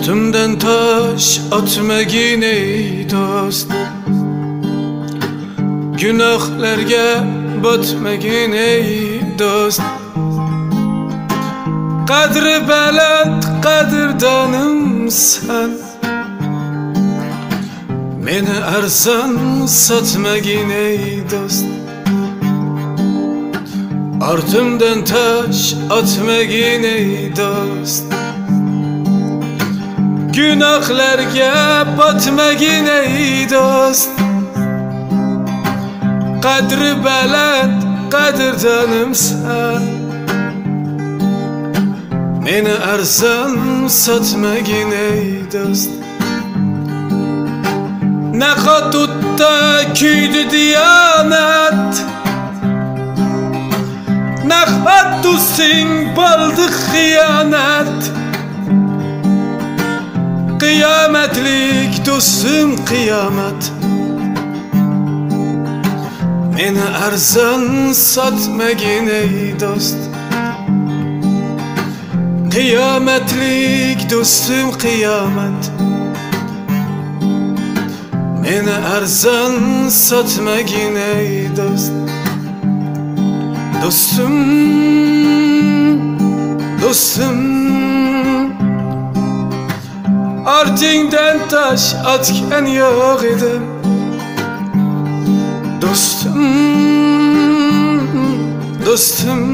Ortumdan taş atmagin ey dost, günahlarga botmagin ey dost. Qadri baland qadrdonimsan, meni arzon sotmagin ey dost. Ortumdan taş atmagin ey dost, günahlarga botmagin ey dost. Qadri baland qadrdonimsan, meni arzon sotmagin ey dost. Naqotutda kuydi diyonat, naqot do'sting bo'ldi xiyonat. Qiyomatlik do'stim qiyomat, meni arzon sotmagin ey dost. Qiyomatlik do'stim qiyomat, meni arzon sotmagin ey dost. Do'stim, do'stim, ortingdan tash otgan yo'q edim. Do'stim, do'stim,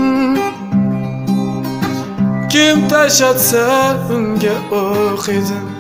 kim tash otsa unga o'q edim.